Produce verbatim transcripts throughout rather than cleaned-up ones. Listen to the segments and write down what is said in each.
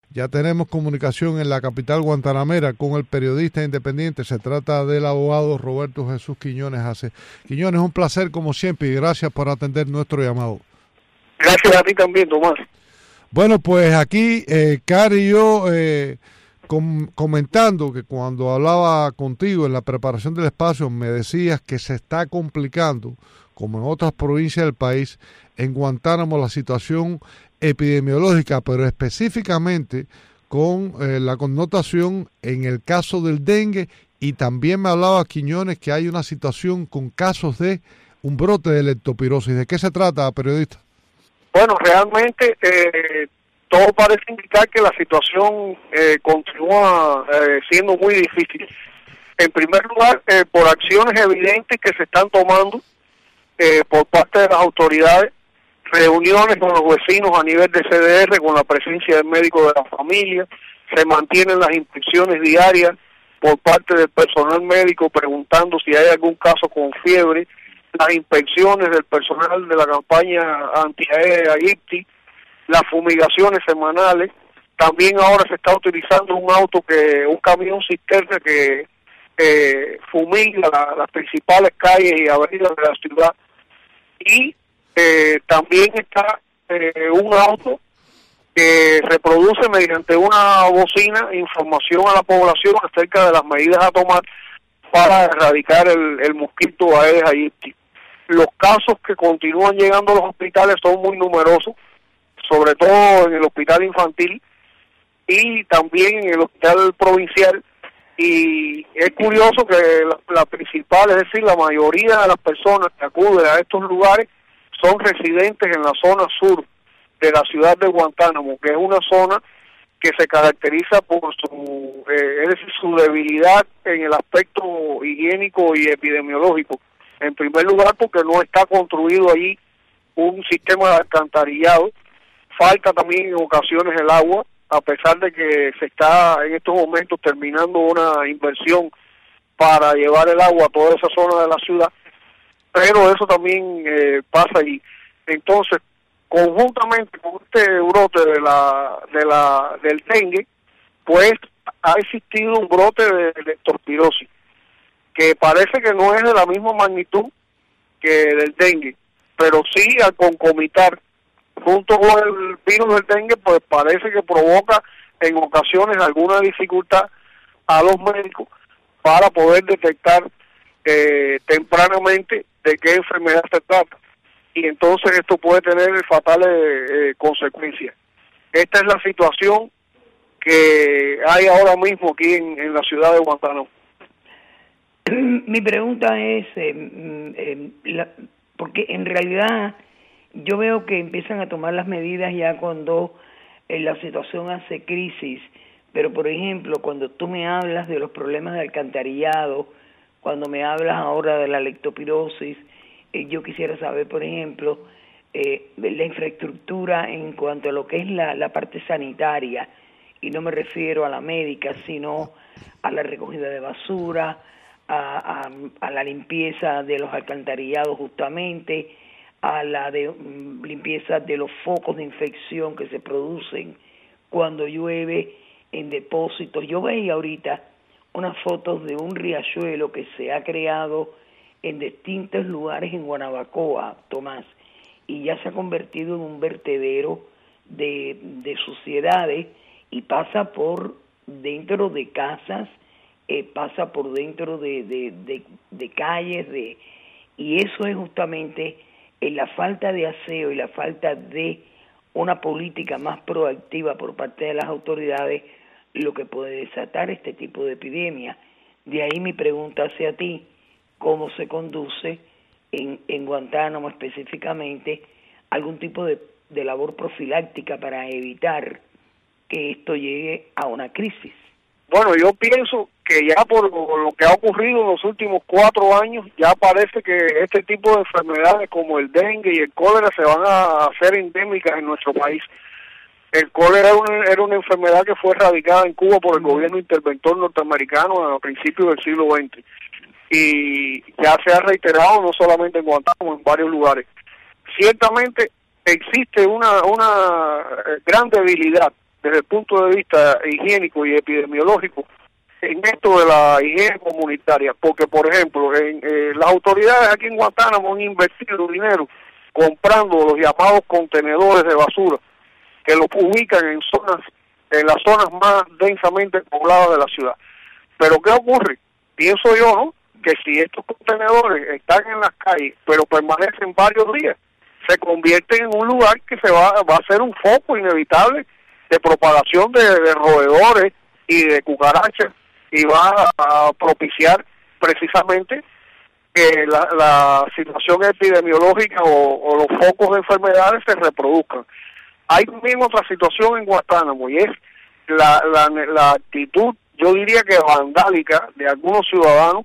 Ya tenemos comunicación en la capital guantanamera con el periodista independiente. Se trata del abogado Roberto Jesús Quiñones Ace. Quiñones, un placer como siempre y gracias por atender nuestro llamado. Gracias a ti también, Tomás. Bueno, pues aquí, eh, Cari y yo, eh, com comentando que cuando hablaba contigo en la preparación del espacio, me decías que se está complicando, como en otras provincias del país, en Guantánamo la situación epidemiológica, pero específicamente con eh, la connotación en el caso del dengue, y también me hablaba Quiñones que hay una situación con casos de un brote de leptospirosis. ¿De qué se trata, periodista? Bueno, realmente eh, todo parece indicar que la situación eh, continúa eh, siendo muy difícil. En primer lugar, eh, por acciones evidentes que se están tomando eh, por parte de las autoridades, reuniones con los vecinos a nivel de C D R, con la presencia del médico de la familia, se mantienen las inspecciones diarias por parte del personal médico preguntando si hay algún caso con fiebre, las inspecciones del personal de la campaña antiaérea I P T I, las fumigaciones semanales. También ahora se está utilizando un auto, que un camión cisterna que eh, fumiga la, las principales calles y avenidas de la ciudad. Y eh, también está eh, un auto que reproduce mediante una bocina información a la población acerca de las medidas a tomar para erradicar el, el mosquito Aedes aegypti. Los casos que continúan llegando a los hospitales son muy numerosos, sobre todo en el hospital infantil y también en el hospital provincial. Y es curioso que la, la principal, es decir, la mayoría de las personas que acuden a estos lugares son residentes en la zona sur de la ciudad de Guantánamo, que es una zona que se caracteriza por su, eh, es decir, su debilidad en el aspecto higiénico y epidemiológico. En primer lugar, porque no está construido allí un sistema de alcantarillado, falta también en ocasiones el agua, a pesar de que se está en estos momentos terminando una inversión para llevar el agua a toda esa zona de la ciudad, pero eso también eh, pasa allí. Entonces, conjuntamente con este brote de la, de la, del dengue, pues ha existido un brote de leptospirosis, que parece que no es de la misma magnitud que del dengue, pero sí al concomitar junto con el virus del dengue, pues parece que provoca en ocasiones alguna dificultad a los médicos para poder detectar eh, tempranamente de qué enfermedad se trata, y entonces esto puede tener fatales eh, consecuencias. Esta es la situación que hay ahora mismo aquí en, en la ciudad de Guantánamo. Mi pregunta es, eh, eh, la, porque en realidad yo veo que empiezan a tomar las medidas ya cuando eh, la situación hace crisis, pero por ejemplo, cuando tú me hablas de los problemas de alcantarillado, cuando me hablas ahora de la leptospirosis, eh, yo quisiera saber, por ejemplo, eh, la infraestructura en cuanto a lo que es la, la parte sanitaria, y no me refiero a la médica, sino a la recogida de basura, A, a, a la limpieza de los alcantarillados justamente, a la de, um, limpieza de los focos de infección que se producen cuando llueve en depósitos. Yo veía ahorita unas fotos de un riachuelo que se ha creado en distintos lugares en Guanabacoa, Tomás, y ya se ha convertido en un vertedero de, de suciedades y pasa por dentro de casas, Eh, pasa por dentro de, de, de, de calles, de y eso es justamente eh, la falta de aseo y la falta de una política más proactiva por parte de las autoridades lo que puede desatar este tipo de epidemia. De ahí mi pregunta hacia ti, ¿cómo se conduce en, en Guantánamo específicamente algún tipo de, de labor profiláctica para evitar que esto llegue a una crisis? Bueno, yo pienso que ya por lo que ha ocurrido en los últimos cuatro años, ya parece que este tipo de enfermedades como el dengue y el cólera se van a hacer endémicas en nuestro país. El cólera era una, era una enfermedad que fue erradicada en Cuba por el gobierno interventor norteamericano a principios del siglo veinte. Y ya se ha reiterado no solamente en Guantánamo, en varios lugares. Ciertamente existe una, una gran debilidad desde el punto de vista higiénico y epidemiológico en esto de la higiene comunitaria, porque por ejemplo en, eh, las autoridades aquí en Guantánamo han invertido dinero comprando los llamados contenedores de basura que los ubican en zonas, en las zonas más densamente pobladas de la ciudad. Pero ¿qué ocurre? Pienso yo, ¿no?, que si estos contenedores están en las calles, pero permanecen varios días, se convierten en un lugar que se va, va a ser un foco inevitable de propagación de, de roedores y de cucarachas, y va a propiciar precisamente que la, la situación epidemiológica o, o los focos de enfermedades se reproduzcan. Hay también otra situación en Guantánamo, y es la, la, la actitud, yo diría que vandálica, de algunos ciudadanos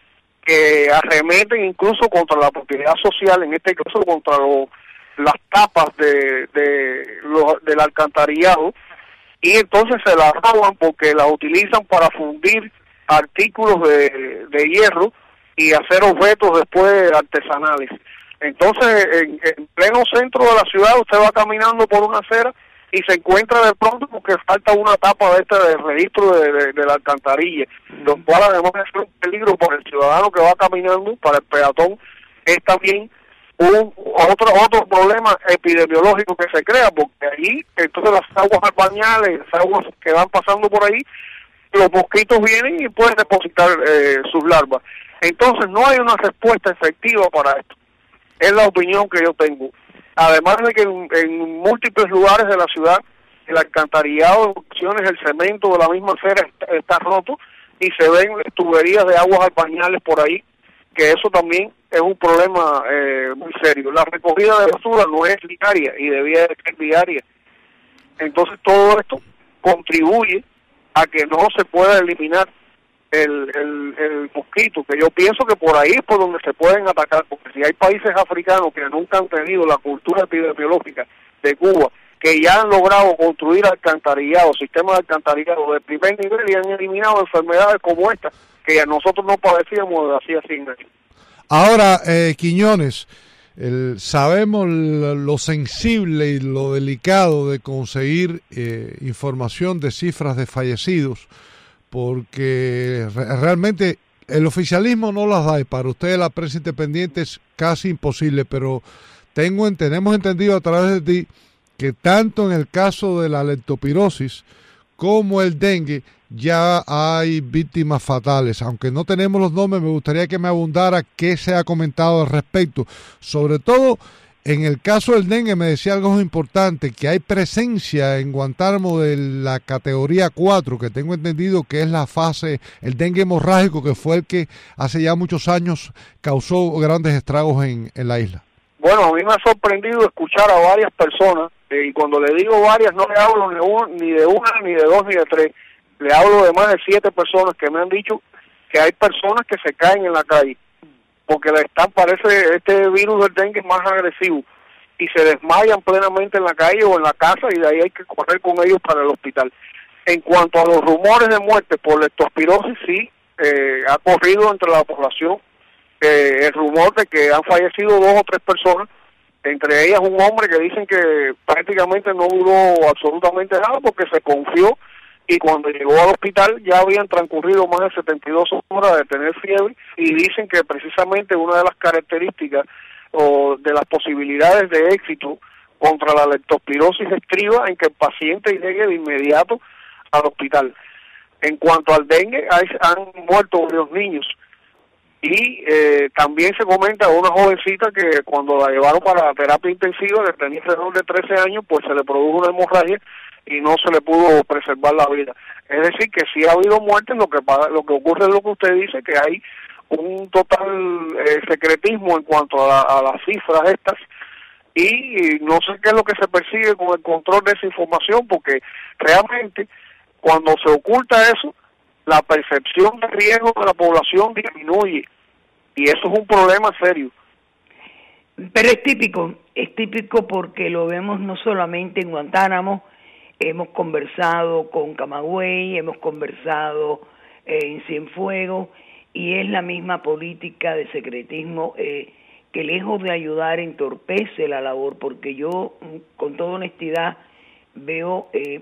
que arremeten incluso contra la propiedad social, en este caso contra lo, las tapas de, de lo, del alcantarillado, y entonces se las roban porque las utilizan para fundir artículos de, de hierro y hacer objetos después artesanales. Entonces, en, en pleno centro de la ciudad, usted va caminando por una acera y se encuentra de pronto porque falta una tapa de este de registro de, de, de la alcantarilla, lo cual además es un peligro para el ciudadano que va caminando, para el peatón, es también un otro otro problema epidemiológico que se crea, porque allí, entonces las aguas albañales, las aguas que van pasando por ahí, los mosquitos vienen y pueden depositar eh, sus larvas. Entonces no hay una respuesta efectiva para esto. Es la opinión que yo tengo. Además de que en, en múltiples lugares de la ciudad, el alcantarillado, en ocasiones el cemento de la misma acera está, está roto y se ven tuberías de aguas albañales por ahí, que eso también es un problema eh, muy serio. La recogida de basura no es diaria y debía de ser diaria. Entonces todo esto contribuye a que no se pueda eliminar el, el, el mosquito, que yo pienso que por ahí es por donde se pueden atacar, porque si hay países africanos que nunca han tenido la cultura epidemiológica de Cuba, que ya han logrado construir alcantarillados, sistemas de alcantarillado de primer nivel y han eliminado enfermedades como esta, que ya nosotros no padecíamos de hacía cien años. Ahora, eh, Quiñones, el, sabemos lo sensible y lo delicado de conseguir eh, información de cifras de fallecidos, porque re realmente el oficialismo no las da, y para ustedes la prensa independiente es casi imposible, pero tengo tenemos entendido a través de ti que tanto en el caso de la leptospirosis como el dengue ya hay víctimas fatales. Aunque no tenemos los nombres, me gustaría que me abundara qué se ha comentado al respecto. Sobre todo en el caso del dengue me decía algo importante, que hay presencia en Guantánamo de la categoría cuatro, que tengo entendido que es la fase, el dengue hemorrágico, que fue el que hace ya muchos años causó grandes estragos en, en la isla. Bueno, a mí me ha sorprendido escuchar a varias personas, eh, y cuando le digo varias no le hablo ni, un, ni de una, ni de dos, ni de tres, le hablo de más de siete personas que me han dicho que hay personas que se caen en la calle, porque le están, parece, este virus del dengue es más agresivo, y se desmayan plenamente en la calle o en la casa, y de ahí hay que correr con ellos para el hospital. En cuanto a los rumores de muerte por leptospirosis, sí, eh, ha corrido entre la población eh, el rumor de que han fallecido dos o tres personas, entre ellas un hombre que dicen que prácticamente no duró absolutamente nada porque se confió, y cuando llegó al hospital ya habían transcurrido más de setenta y dos horas de tener fiebre, y dicen que precisamente una de las características o de las posibilidades de éxito contra la leptospirosis estriba en que el paciente llegue de inmediato al hospital. En cuanto al dengue, hay, han muerto varios niños, y eh, también se comenta una jovencita que cuando la llevaron para la terapia intensiva, que tenía alrededor de trece años, pues se le produjo una hemorragia y no se le pudo preservar la vida. Es decir, que sí ha habido muertes, lo que lo que ocurre es lo que usted dice, que hay un total eh, secretismo en cuanto a, la, a las cifras estas, y no sé qué es lo que se persigue con el control de esa información, porque realmente cuando se oculta eso, la percepción de riesgo de la población disminuye, y eso es un problema serio. Pero es típico, es típico porque lo vemos no solamente en Guantánamo, hemos conversado con Camagüey, hemos conversado eh, en Cienfuegos, y es la misma política de secretismo eh, que lejos de ayudar entorpece la labor, porque yo con toda honestidad veo eh,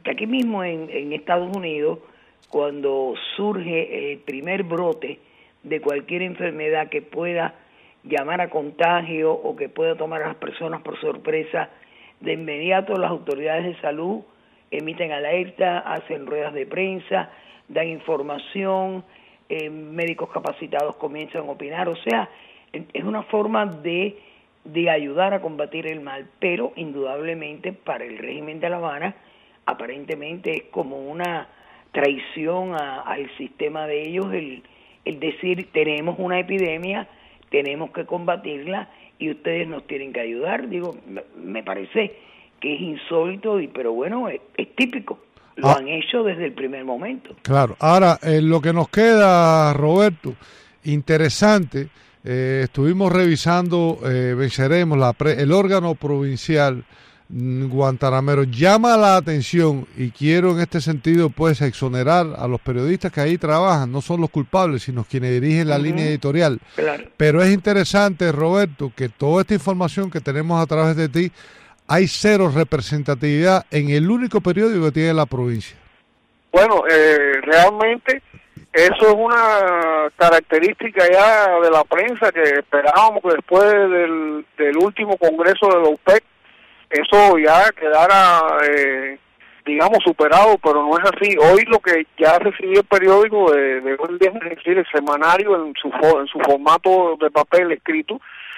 que aquí mismo en, en Estados Unidos, cuando surge el primer brote de cualquier enfermedad que pueda llamar a contagio o que pueda tomar a las personas por sorpresa, de inmediato las autoridades de salud emiten alerta, hacen ruedas de prensa, dan información, eh, médicos capacitados comienzan a opinar, o sea, es una forma de, de ayudar a combatir el mal, pero indudablemente para el régimen de La Habana aparentemente es como una traición a, al sistema de ellos el, el decir tenemos una epidemia, tenemos que combatirla y ustedes nos tienen que ayudar. Digo, me parece que es insólito, y pero bueno, es, es típico. Lo ah, han hecho desde el primer momento. Claro. Ahora, eh, lo que nos queda, Roberto, interesante, eh, estuvimos revisando, eh, venceremos, la pre, el órgano provincial guantanamero. Llama la atención, y quiero en este sentido pues exonerar a los periodistas que ahí trabajan, no son los culpables, sino quienes dirigen la uh-huh. línea editorial. Claro. Pero es interesante, Roberto, que toda esta información que tenemos a través de ti, hay cero representatividad en el único periódico que tiene la provincia. Bueno, eh, realmente eso es una característica ya de la prensa que esperábamos que después del, del último congreso de la U P E C eso ya quedara, eh, digamos, superado, pero no es así. Hoy lo que ya recibió el periódico de, de hoy día, es decir, el semanario en su en su formato de papel escrito,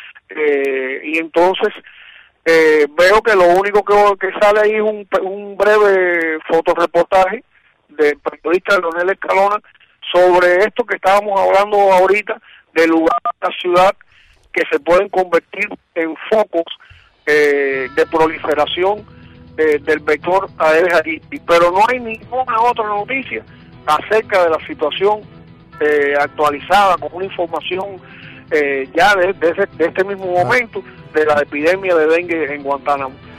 eh, y entonces eh, veo que lo único que, que sale ahí es un, un breve fotoreportaje del periodista Leonel Escalona sobre esto que estábamos hablando ahorita, del lugar de la ciudad que se pueden convertir en focos Eh, de proliferación eh, del vector Aedes aegypti, pero no hay ninguna otra noticia acerca de la situación eh, actualizada con una información eh, ya de, de, ese, de este mismo momento de la epidemia de dengue en Guantánamo.